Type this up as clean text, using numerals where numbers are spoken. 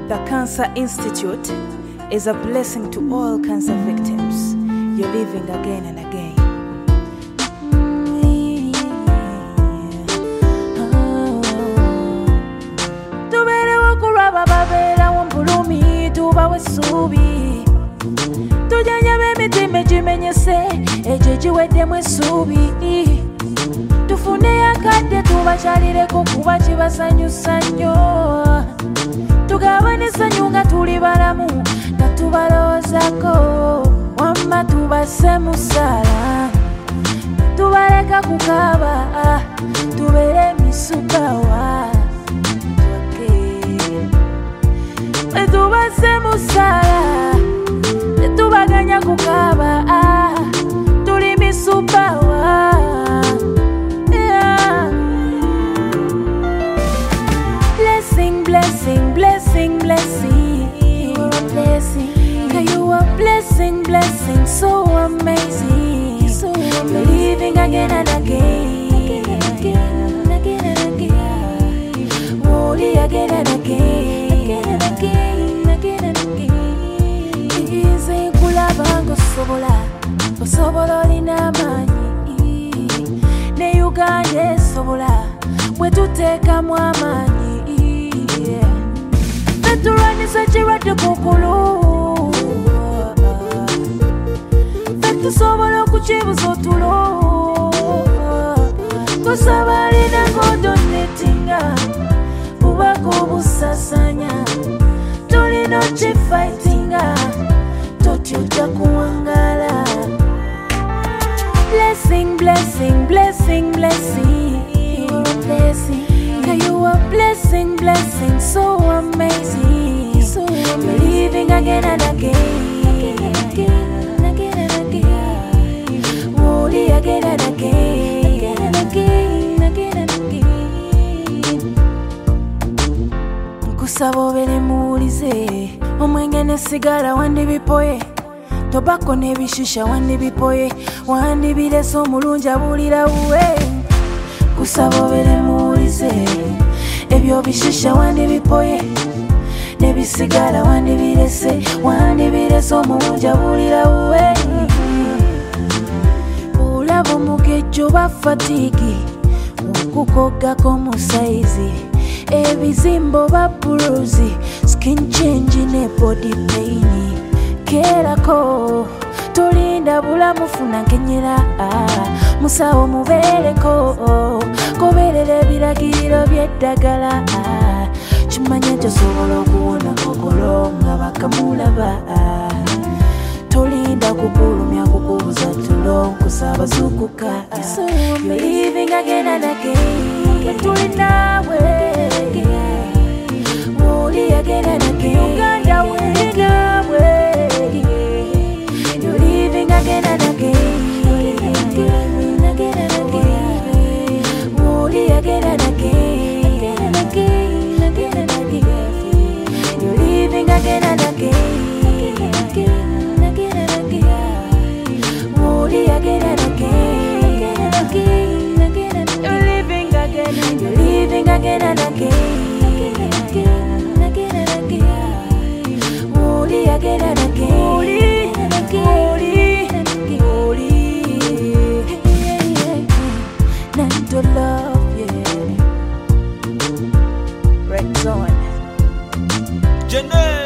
The Cancer Institute is a blessing to all cancer victims. You're living again and again. Tuberewo kulaba babera wombulumi tubawe subi. Tujanya emitima egimenyese egyo giweddemu essuubi. Tufune akadde tubakyalireko kuba kibasanyusa nnyo. Tugabane essanyu nga tuli balamu nga tubalowoozako. Wamma tubasse musaala tubaleka kukaaba tubeere emisukawa. Tubasse musaala tubaganya kukaaba tuli misukawa. Blessing, blessing, blessing, blessing. You're a blessing. You are blessing, blessing, so amazing. So believing again and again, again and again. Holy again and again, again and again. Easy kulabanga osobola, osobola olina amaanyi. Ne Uganda esobola, bwe tuteekamu amaanyi. Tulwanisa kirwadde kukulu. Tusobola okukibuza otulo. Kusaba alina ng'odonetinga bubaka obusasanya. Tulina okifightinga totya ojja kuwangala. Blessing, blessing, blessing, blessing. You're a blessing. You are blessing, blessing, so amazing. So believing again and again, again and again. Holy again and again, again and again. Nkusaba obeere muwulize omwenge n'essigala wandibipoye. Tobacco n'ebishisha wandibipoye. Wandibirese omulungi abuulira wuwe. Nkusaba obeere muwulize ebyo bishisha wandibipoye n'ebisigala wandibirese omulungi abuulira wuwe. Olaba omugejjo bafatigi okukoggako mu sayizi. Ebizimbo ba bruzi, skin change ne body pain. Kerako tulinda bulamu funa nkenyera musawo mubeereko goberera ebiragiro by'eddagala. Kimanya tosobola okuwona kokolo nga bakamulaba. Tolinda kugulumya kukubuza tulo nkusaba zukuka. Believing again and again. Tuli naawe. Holy again and again. Uganda we naawe. You're living again and again. Again and again. Holy again and again. Again and again. Again and again. You're living again and again. Again and again. Holy again and again. Again and again. Again and again. You're living again. You're living again and again. Again and again. Holy again and again. Holy and again. Holy. Not to love, yeah. Red Zone.